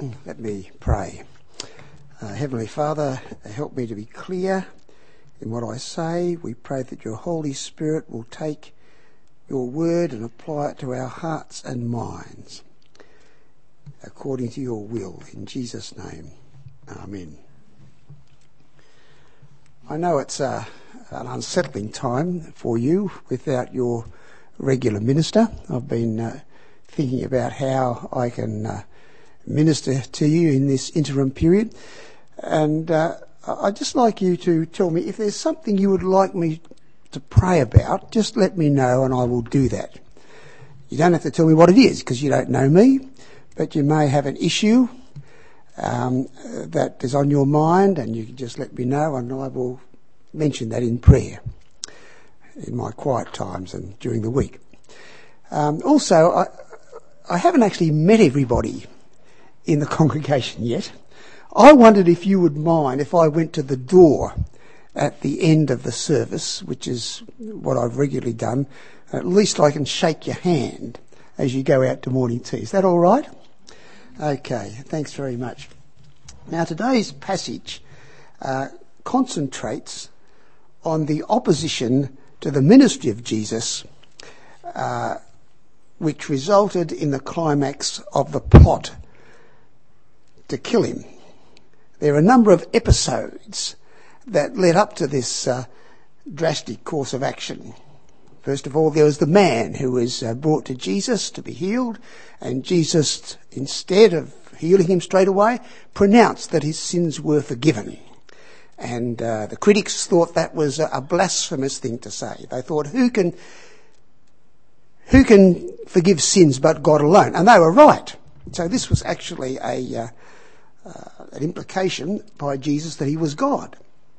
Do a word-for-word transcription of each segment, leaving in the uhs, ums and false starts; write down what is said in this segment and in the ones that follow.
Let me pray. Uh, Heavenly Father, help me to be clear in what I say. We pray that your Holy Spirit will take your word and apply it to our hearts and minds according to your will. In Jesus' name, amen. I know it's a, an unsettling time for you without your regular minister. I've been uh, thinking about how I can uh, minister to you in this interim period, and uh, I'd just like you to tell me if there's something you would like me to pray about. Just let me know and I will do that. You don't have to tell me what it is because you don't know me, but you may have an issue um, that is on your mind, and you can just let me know and I will mention that in prayer in my quiet times and during the week. Um, also, I, I haven't actually met everybody in the congregation yet. I wondered if you would mind if I went to the door at the end of the service, which is what I've regularly done. At least I can shake your hand as you go out to morning tea. Is that all right? Okay, thanks very much. Now, today's passage uh, concentrates on the opposition to the ministry of Jesus, uh, which resulted in the climax of the plot to kill him. There are a number of episodes that led up to this uh, drastic course of action. First of all, there was the man who was uh, brought to Jesus to be healed, and Jesus, instead of healing him straight away, pronounced that his sins were forgiven. And uh, the critics thought that was a, a blasphemous thing to say. They thought, who can, who can forgive sins but God alone? And they were right. So this was actually a uh, uh, an implication by Jesus that he was God.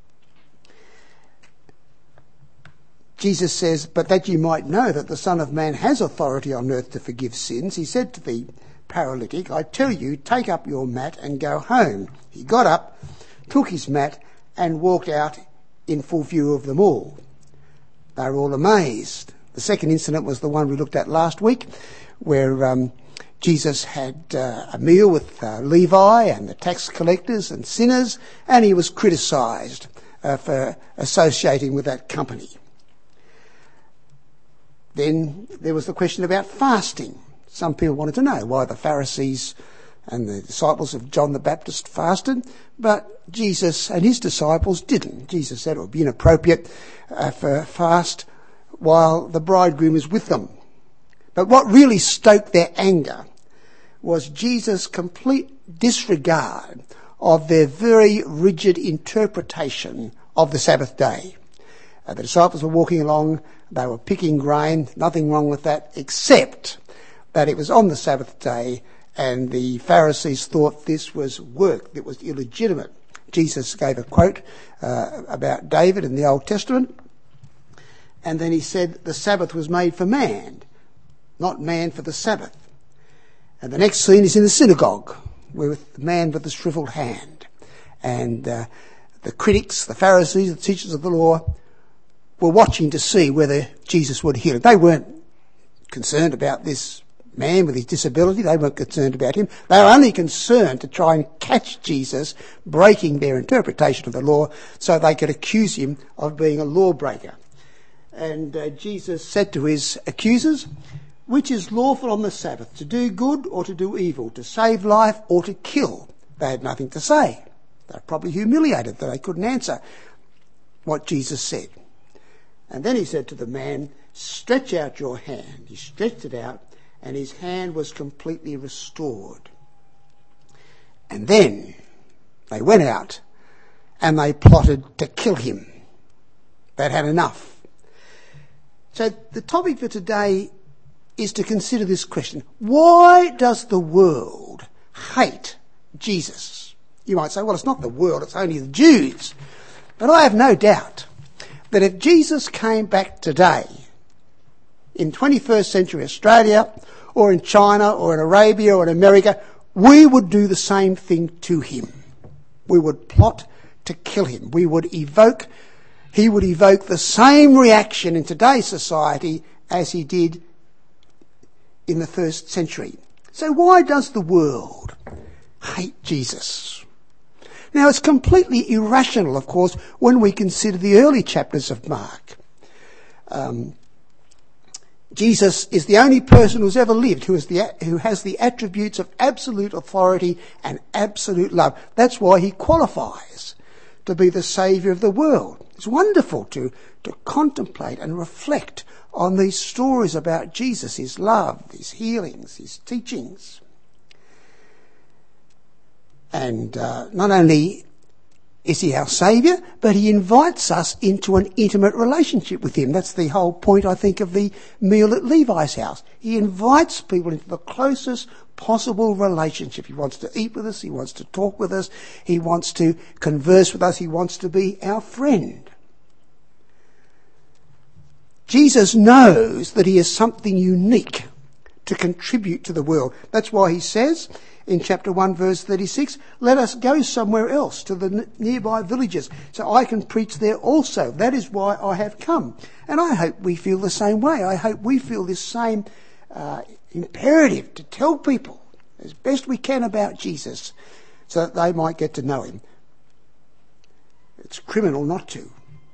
Jesus says, but that you might know that the Son of Man has authority on earth to forgive sins, he said to the paralytic, I tell you, take up your mat and go home. He got up, took his mat and walked out in full view of them all. They were all amazed. The second incident was the one we looked at last week, where um, Jesus had uh, a meal with uh, Levi and the tax collectors and sinners, and he was criticised uh, for associating with that company. Then there was the question about fasting. Some people wanted to know why the Pharisees and the disciples of John the Baptist fasted, but Jesus and his disciples didn't. Jesus said it would be inappropriate uh, for fast while the bridegroom is with them. But what really stoked their anger was Jesus' complete disregard of their very rigid interpretation of the Sabbath day. Uh, the disciples were walking along, they were picking grain, nothing wrong with that, except that it was on the Sabbath day, and the Pharisees thought this was work that was illegitimate. Jesus gave a quote uh, about David in the Old Testament, and then he said the Sabbath was made for man, not man for the Sabbath. And the next scene is in the synagogue, with the man with the shriveled hand. And uh, the critics, the Pharisees, the teachers of the law, were watching to see whether Jesus would heal him. They weren't concerned about this man with his disability. They weren't concerned about him. They were only concerned to try and catch Jesus breaking their interpretation of the law so they could accuse him of being a lawbreaker. And uh, Jesus said to his accusers, which is lawful on the Sabbath, to do good or to do evil, to save life or to kill? They had nothing to say. They were probably humiliated that they couldn't answer what Jesus said. And then he said to the man, stretch out your hand. He stretched it out, and his hand was completely restored. And then they went out and they plotted to kill him. They'd had enough. So the topic for today is to consider this question. Why does the world hate Jesus? You might say, well, it's not the world, it's only the Jews. But I have no doubt that if Jesus came back today in twenty-first century Australia or in China or in Arabia or in America, we would do the same thing to him. We would plot to kill him. We would evoke, he would evoke the same reaction in today's society as he did in the first century. So why does the world hate Jesus. Now, it's completely irrational, of course, when we consider the early chapters of Mark. Um, Jesus is the only person who's ever lived who, is the, who has the attributes of absolute authority and absolute love. That's why he qualifies to be the saviour of the world. It's wonderful to, to contemplate and reflect on these stories about Jesus, his love, his healings, his teachings. And uh, not only is he our saviour, but he invites us into an intimate relationship with him. That's the whole point, I think, of the meal at Levi's house. He invites people into the closest possible relationship. He wants to eat with us, he wants to talk with us, he wants to converse with us, he wants to be our friend. Jesus knows that he has something unique to contribute to the world. That's why he says in chapter one verse thirty-six, let us go somewhere else to the n- nearby villages so I can preach there also. That is why I have come. And I hope we feel the same way. I hope we feel this same uh, imperative to tell people as best we can about Jesus so that they might get to know him. It's criminal not to.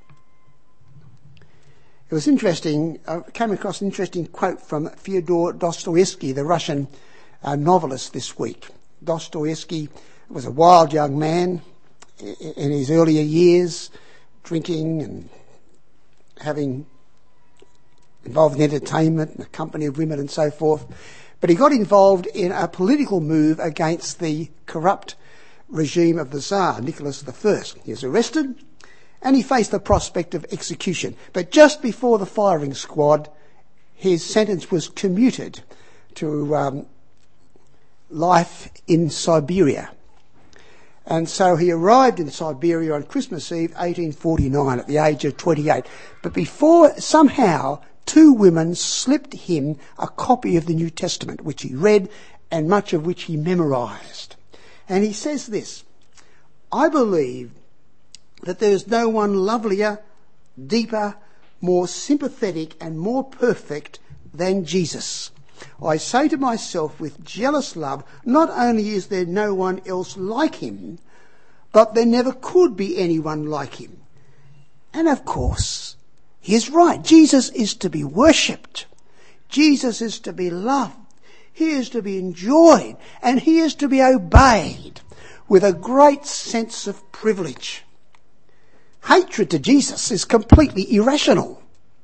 It was interesting, I came across an interesting quote from Fyodor Dostoevsky, the Russian uh, novelist, this week. Dostoevsky was a wild young man in his earlier years, drinking and having involved in entertainment and the company of women and so forth. But he got involved in a political move against the corrupt regime of the Tsar, Nicholas the First. He was arrested and he faced the prospect of execution. But just before the firing squad, his sentence was commuted to um, life in Siberia. And so he arrived in Siberia on Christmas Eve, eighteen forty-nine, at the age of twenty-eight. But before, somehow, two women slipped him a copy of the New Testament, which he read and much of which he memorised. And he says this, I believe that there is no one lovelier, deeper, more sympathetic and more perfect than Jesus. I say to myself with jealous love, not only is there no one else like him, but there never could be anyone like him. And of course, he is right. Jesus is to be worshipped. Jesus is to be loved. He is to be enjoyed. And he is to be obeyed with a great sense of privilege. Hatred to Jesus is completely irrational.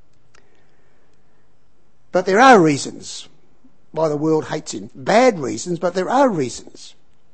But there are reasons why the world hates him. Bad reasons, but there are reasons.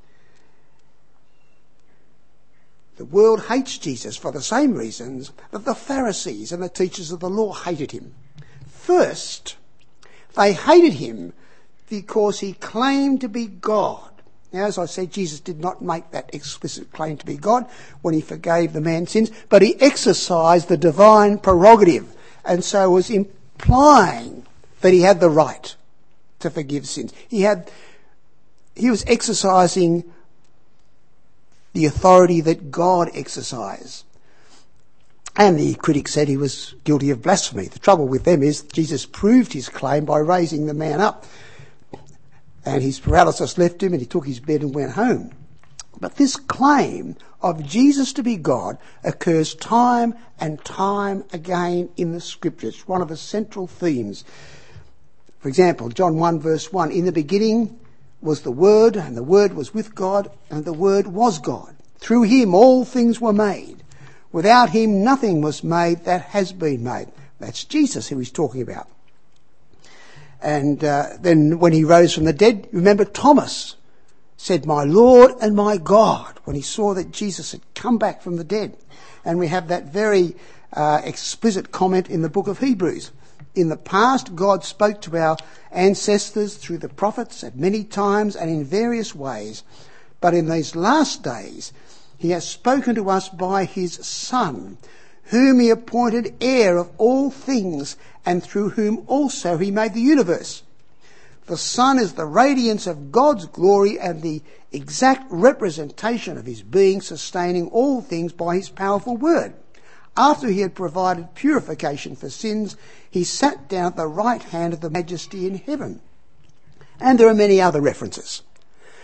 The world hates Jesus for the same reasons that the Pharisees and the teachers of the law hated him. First, they hated him because he claimed to be God. Now, as I said, Jesus did not make that explicit claim to be God when he forgave the man's sins, but he exercised the divine prerogative and so was implying that he had the right to forgive sins. He had, he was exercising the authority that God exercised. And the critics said he was guilty of blasphemy. The trouble with them is Jesus proved his claim by raising the man up. And his paralysis left him and he took his bed and went home. But this claim of Jesus to be God occurs time and time again in the Scriptures. One of the central themes. For example, John one verse one, in the beginning was the Word, and the Word was with God, and the Word was God. Through him all things were made. Without him nothing was made that has been made. That's Jesus who he's talking about. And uh, then when he rose from the dead, remember Thomas said, my Lord and my God, when he saw that Jesus had come back from the dead. And we have that very uh, explicit comment in the book of Hebrews. In the past, God spoke to our ancestors through the prophets at many times and in various ways. But in these last days, he has spoken to us by his Son, whom he appointed heir of all things, and through whom also he made the universe. The Son is the radiance of God's glory and the exact representation of his being, sustaining all things by his powerful word. After he had provided purification for sins, he sat down at the right hand of the Majesty in heaven. And there are many other references.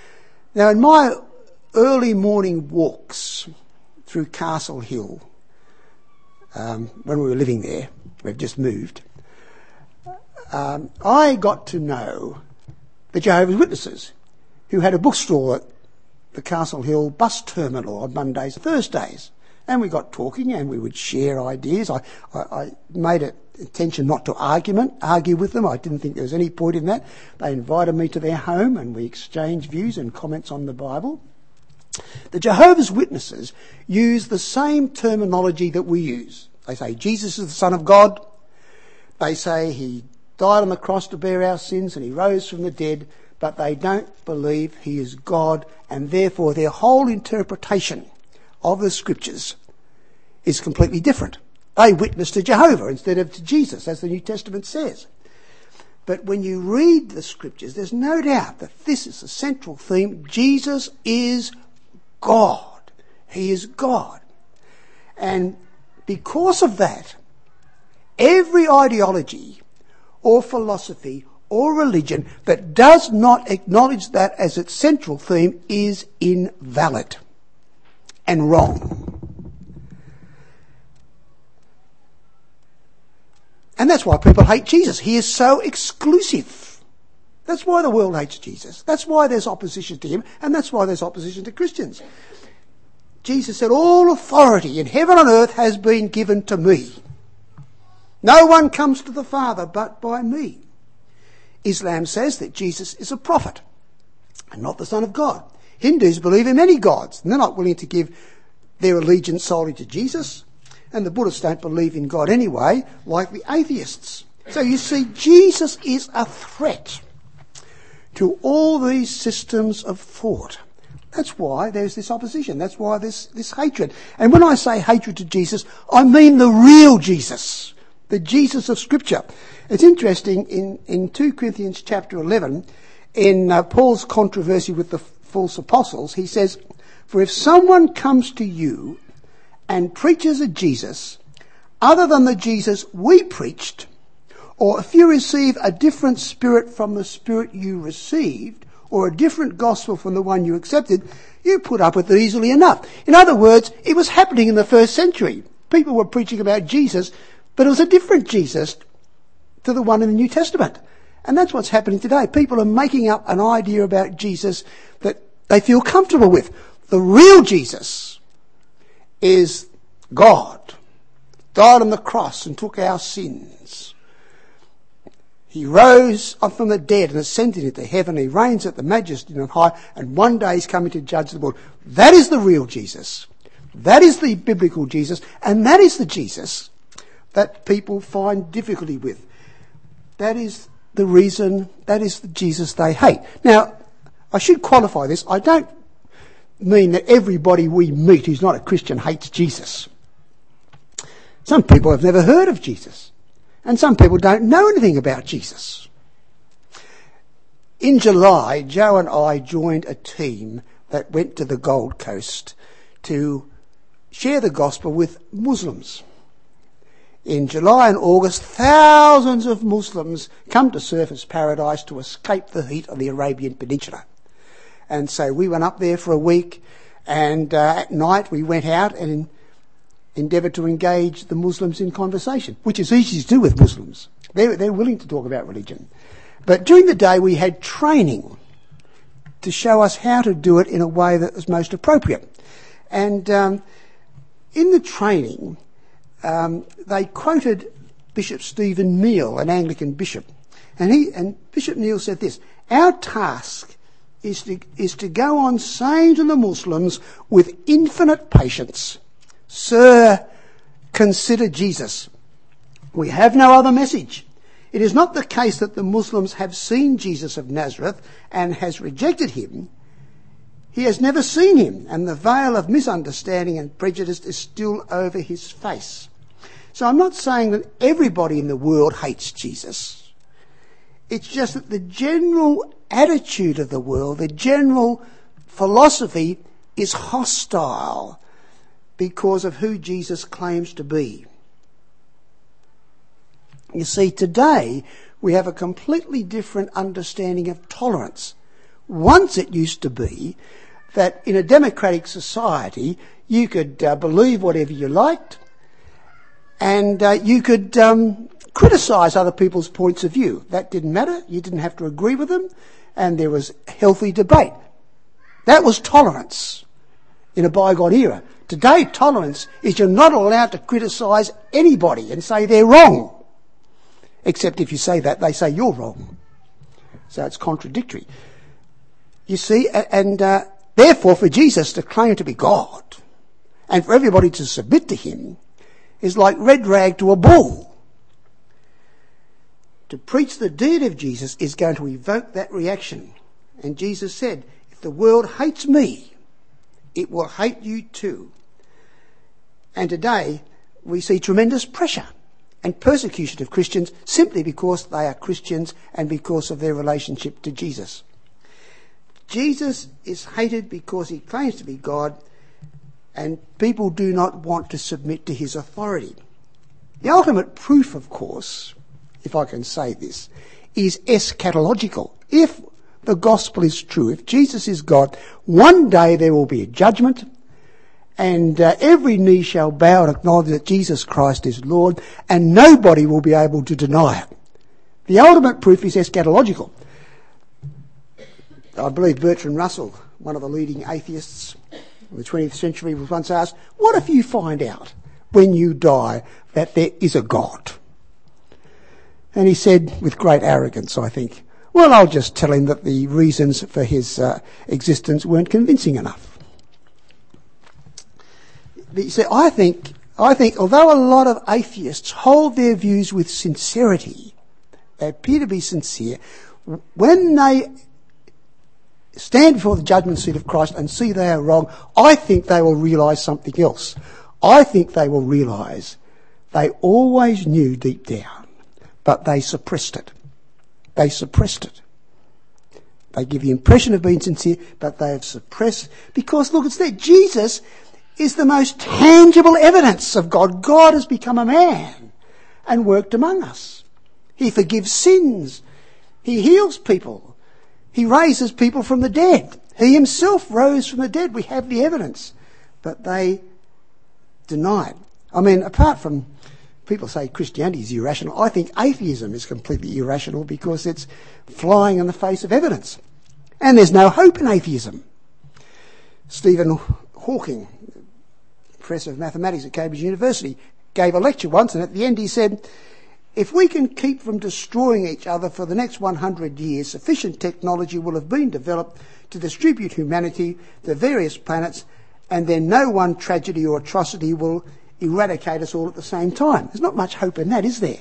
Now, in my early morning walks through Castle Hill, um, when we were living there, we've just moved, um, I got to know the Jehovah's Witnesses, who had a bookstall at the Castle Hill bus terminal on Mondays and Thursdays. And we got talking and we would share ideas. I, I, I made it intention not to argument, argue with them. I didn't think there was any point in that. They invited me to their home and we exchanged views and comments on the Bible. The Jehovah's Witnesses use the same terminology that we use. They say Jesus is the Son of God. They say he died on the cross to bear our sins and he rose from the dead, but they don't believe he is God, and therefore their whole interpretation of the scriptures is completely different. They witness to Jehovah instead of to Jesus, as the New Testament says. But when you read the scriptures, there's no doubt that this is the central theme. Jesus is God. He is God. And because of that, every ideology or philosophy or religion that does not acknowledge that as its central theme is invalid and wrong. And that's why people hate Jesus. He is so exclusive. That's why the world hates Jesus. That's why there's opposition to him, and that's why there's opposition to Christians. Jesus said, all authority in heaven and earth has been given to me. No one comes to the Father but by me. Islam says that Jesus is a prophet and not the Son of God. Hindus believe in many gods, and they're not willing to give their allegiance solely to Jesus. And the Buddhists don't believe in God anyway, like the atheists. So you see, Jesus is a threat to all these systems of thought. That's why there's this opposition. That's why there's this hatred. And when I say hatred to Jesus, I mean the real Jesus, the Jesus of Scripture. It's interesting, in, in Second Corinthians chapter eleven, in uh, Paul's controversy with the false apostles, he says, for if someone comes to you and preaches a Jesus other than the Jesus we preached, or if you receive a different spirit from the spirit you received, or a different gospel from the one you accepted, you put up with it easily enough. In other words, it was happening in the first century. People were preaching about Jesus, but it was a different Jesus to the one in the New Testament. And that's what's happening today. People are making up an idea about Jesus that they feel comfortable with. The real Jesus is God, died on the cross and took our sins. He rose up from the dead and ascended into heaven. He reigns at the majesty on high, and one day he's coming to judge the world. That is the real Jesus. That is the biblical Jesus, and that is the Jesus that people find difficulty with. That is the reason, that is the Jesus they hate. Now, I should qualify this. I don't mean that everybody we meet who's not a Christian hates Jesus. Some people have never heard of Jesus, and some people don't know anything about Jesus. In July, Joe and I joined a team that went to the Gold Coast to share the gospel with Muslims. In July and August, thousands of Muslims come to Surfers Paradise to escape the heat of the Arabian Peninsula. And so we went up there for a week, and uh, at night we went out and endeavoured to engage the Muslims in conversation, which is easy to do with Muslims. They're, they're willing to talk about religion. But during the day we had training to show us how to do it in a way that was most appropriate. And um, in the training, um, they quoted Bishop Stephen Neale, an Anglican bishop. And, he, and Bishop Neale said this, our task is to, is to go on saying to the Muslims with infinite patience, Sir, consider Jesus. We have no other message. It is not the case that the Muslims have seen Jesus of Nazareth and has rejected him. He has never seen him, and the veil of misunderstanding and prejudice is still over his face. So I'm not saying that everybody in the world hates Jesus. It's just that the general attitude of the world, the general philosophy is hostile because of who Jesus claims to be. You see, today we have a completely different understanding of tolerance. Once it used to be that in a democratic society you could uh, believe whatever you liked, and uh, you could um, criticise other people's points of view. That didn't matter. You didn't have to agree with them, and there was healthy debate. That was tolerance in a bygone era. Today, tolerance is you're not allowed to criticise anybody and say they're wrong. Except if you say that, they say you're wrong. So it's contradictory. You see, and uh, therefore for Jesus to claim to be God and for everybody to submit to him is like red rag to a bull. To preach the deed of Jesus is going to evoke that reaction. And Jesus said, if the world hates me, it will hate you too. And today we see tremendous pressure and persecution of Christians simply because they are Christians and because of their relationship to Jesus. Jesus is hated because he claims to be God, and people do not want to submit to his authority. The ultimate proof, of course, if I can say this, is eschatological. If the gospel is true, if Jesus is God, one day there will be a judgment, and uh, every knee shall bow and acknowledge that Jesus Christ is Lord, and nobody will be able to deny it. The ultimate proof is eschatological. I believe Bertrand Russell, one of the leading atheists of the twentieth century, was once asked, what if you find out when you die that there is a God? And he said, with great arrogance, I think, well, I'll just tell him that the reasons for his uh, existence weren't convincing enough. You see, I think, I think although a lot of atheists hold their views with sincerity, they appear to be sincere, when they stand before the judgment seat of Christ and see they are wrong, I think they will realise something else. I think they will realise they always knew deep down, but they suppressed it. They suppressed it. They give the impression of being sincere, but they have suppressed, because look, it's there. Jesus is the most tangible evidence of God. God has become a man and worked among us. He forgives sins. He heals people. He raises people from the dead. He himself rose from the dead. We have the evidence. But they deny it. I mean, apart from people say Christianity is irrational, I think atheism is completely irrational because it's flying in the face of evidence. And there's no hope in atheism. Stephen Hawking, Professor of Mathematics at Cambridge University, gave a lecture once, and at the end he said, if we can keep from destroying each other for the next one hundred years, sufficient technology will have been developed to distribute humanity to various planets, and then no one tragedy or atrocity will eradicate us all at the same time. There's not much hope in that, is there?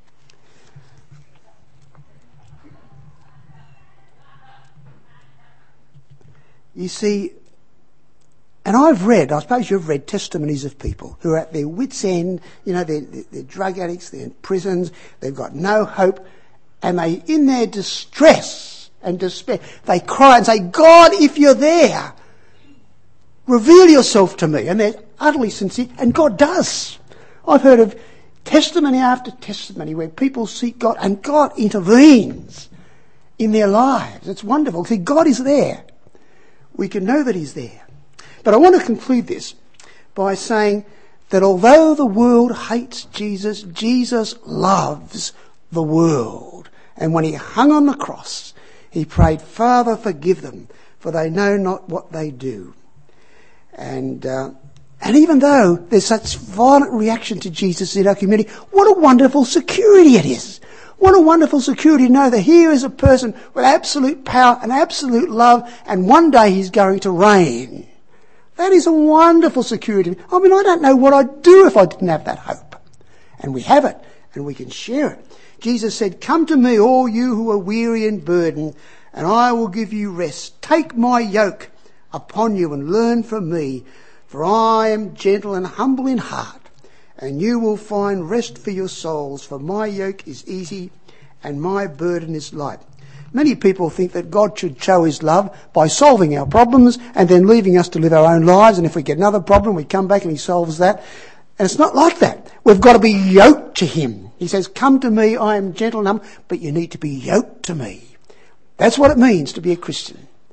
You see, and I've read, I suppose you've read testimonies of people who are at their wits' end, you know, they're, they're drug addicts, they're in prisons, they've got no hope, and they, in their distress and despair, they cry and say, God, if you're there, reveal yourself to me. And they're utterly sincere, and God does. I've heard of testimony after testimony where people seek God and God intervenes in their lives. It's wonderful. See, God is there. We can know that he's there. But I want to conclude this by saying that although the world hates Jesus, Jesus loves the world. And when he hung on the cross, he prayed, Father, forgive them, for they know not what they do. And uh, and even though there's such violent reaction to Jesus in our community, what a wonderful security it is. What a wonderful security to know that here is a person with absolute power and absolute love, and one day he's going to reign. That is a wonderful security. I mean, I don't know what I'd do if I didn't have that hope. And we have it, and we can share it. Jesus said, come to me, all you who are weary and burdened, and I will give you rest. Take my yoke upon you and learn from me, for I am gentle and humble in heart, and you will find rest for your souls, for my yoke is easy and my burden is light. Many people think that God should show his love by solving our problems and then leaving us to live our own lives, and if we get another problem, we come back and he solves that. And it's not like that. We've got to be yoked to him. He says, come to me, I am gentle and humble, but you need to be yoked to me. That's what it means to be a Christian.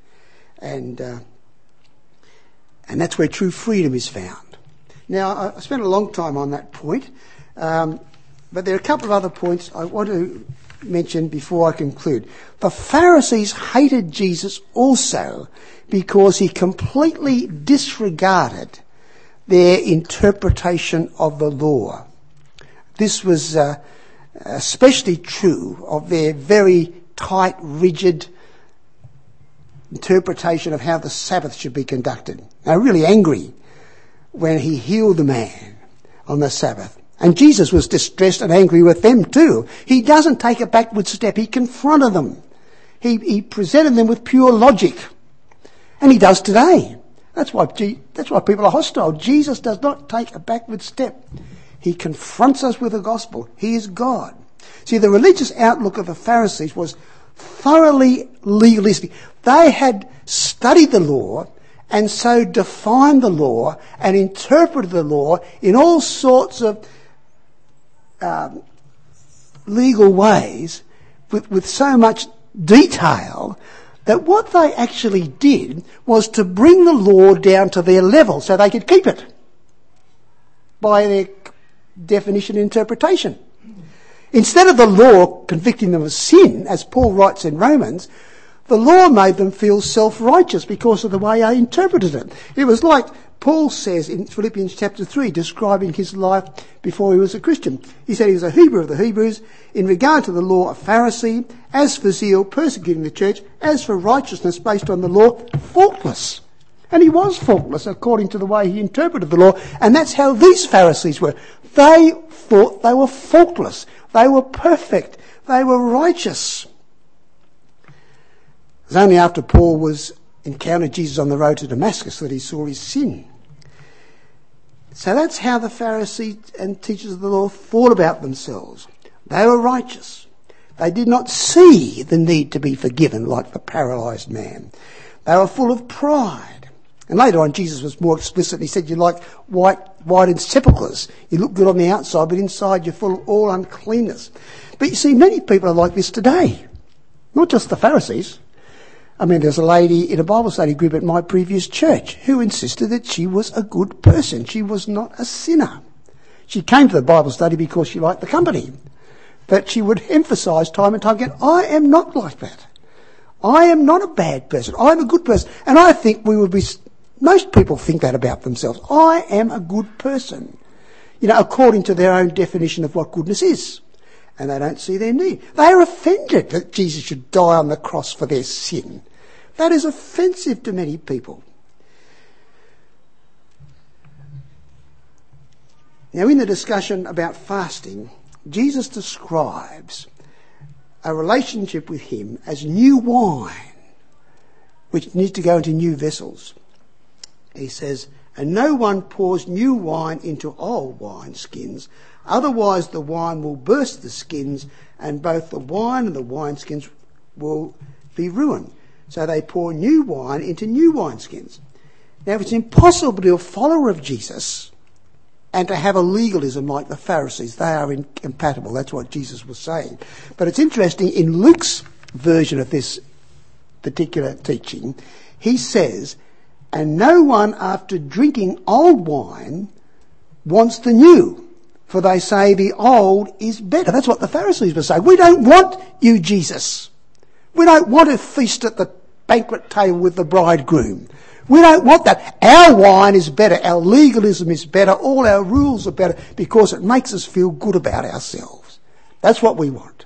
And uh, and that's where true freedom is found. Now, I spent a long time on that point, um, but there are a couple of other points I want to mention before I conclude. The Pharisees hated Jesus also because he completely disregarded their interpretation of the law. This was uh, especially true of their very tight, rigid interpretation of how the Sabbath should be conducted. They were really angry when he healed the man on the Sabbath. And Jesus was distressed and angry with them too. He doesn't take a backward step. He confronted them. He, he presented them with pure logic. And he does today. That's why, that's why people are hostile. Jesus does not take a backward step. He confronts us with the gospel. He is God. See, the religious outlook of the Pharisees was thoroughly legalistic. They had studied the law and so defined the law and interpreted the law in all sorts of um, legal ways with, with so much detail that what they actually did was to bring the law down to their level so they could keep it by their definition and interpretation. Instead of the law convicting them of sin, as Paul writes in Romans, the law made them feel self-righteous because of the way they interpreted it. It was like Paul says in Philippians chapter three, describing his life before he was a Christian. He said he was a Hebrew of the Hebrews, in regard to the law a Pharisee, as for zeal persecuting the church, as for righteousness based on the law, faultless. And he was faultless according to the way he interpreted the law, and that's how these Pharisees were. They thought they were faultless. They were perfect. They were righteous. It was only after Paul was encountered Jesus on the road to Damascus that he saw his sin. So that's how the Pharisees and teachers of the law thought about themselves. They were righteous. They did not see the need to be forgiven like the paralysed man. They were full of pride. And later on, Jesus was more explicit. He said, you're like white, whited sepulchres. You look good on the outside, but inside you're full of all uncleanness. But you see, many people are like this today. Not just the Pharisees. I mean, there's a lady in a Bible study group at my previous church who insisted that she was a good person. She was not a sinner. She came to the Bible study because she liked the company. But she would emphasise time and time again, I am not like that. I am not a bad person. I'm a good person. And I think we would be... Most people think that about themselves. I am a good person, you know, according to their own definition of what goodness is. And they don't see their need. They are offended that Jesus should die on the cross for their sin. That is offensive to many people. Now, in the discussion about fasting, Jesus describes a relationship with him as new wine, which needs to go into new vessels. He says, and no one pours new wine into old wine skins, otherwise the wine will burst the skins, and both the wine and the wineskins will be ruined. So they pour new wine into new wineskins. Now, it's impossible to be a follower of Jesus and to have a legalism like the Pharisees. They are incompatible. That's what Jesus was saying. But it's interesting, in Luke's version of this particular teaching, he says, and no one after drinking old wine wants the new, for they say the old is better. That's what the Pharisees were saying. We don't want you, Jesus. We don't want to feast at the banquet table with the bridegroom. We don't want that. Our wine is better. Our legalism is better. All our rules are better because it makes us feel good about ourselves. That's what we want.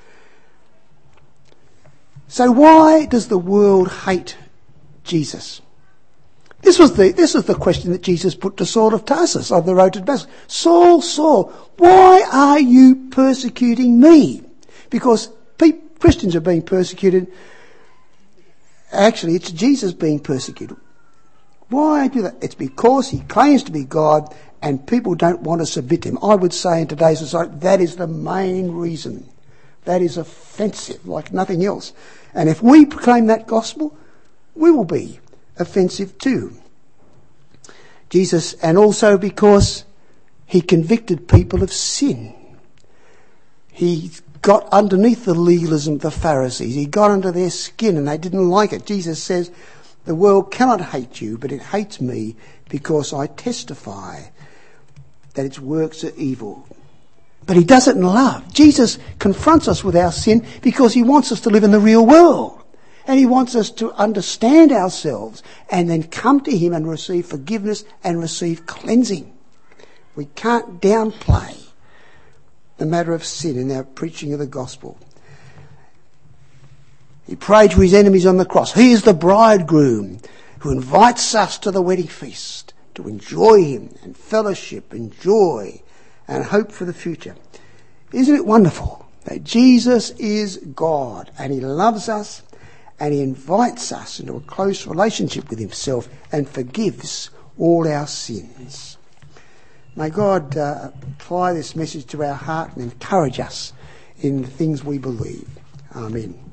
So why does the world hate Jesus? This was the this is the question that Jesus put to Saul of Tarsus on the road to Damascus. Saul, Saul, why are you persecuting me? Because pe- Christians are being persecuted. Actually, it's Jesus being persecuted. Why do that? It's because he claims to be God and people don't want to submit to him. I would say in today's society, that is the main reason. That is offensive like nothing else. And if we proclaim that gospel, we will be offensive too. Jesus, and also because he convicted people of sin. He got underneath the legalism of the Pharisees. He got under their skin and they didn't like it. Jesus says, The world cannot hate you, but it hates me because I testify that its works are evil. But he does it in love. Jesus confronts us with our sin because he wants us to live in the real world. And he wants us to understand ourselves and then come to him and receive forgiveness and receive cleansing. We can't downplay the matter of sin in our preaching of the gospel. He prayed for his enemies on the cross. He is the bridegroom who invites us to the wedding feast to enjoy him and fellowship and joy and hope for the future. Isn't it wonderful that Jesus is God and he loves us and he invites us into a close relationship with himself and forgives all our sins? May God uh, apply this message to our heart and encourage us in the things we believe. Amen.